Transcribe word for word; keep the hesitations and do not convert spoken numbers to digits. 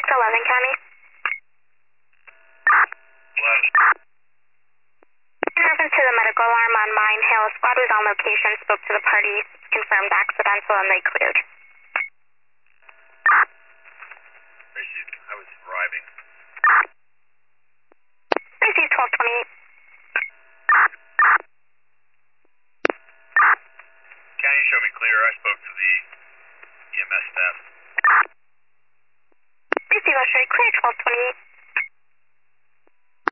to eleven County. eleven. In reference to the medical alarm on Mine Hill, squad was on location, spoke to the parties, confirmed accidental, and they cleared. Tracy, I was driving. Tracy, twelve twenty-eight. County show me clear. I spoke to the E M S staff. Tracy, go straight clear, twelve twenty-eight.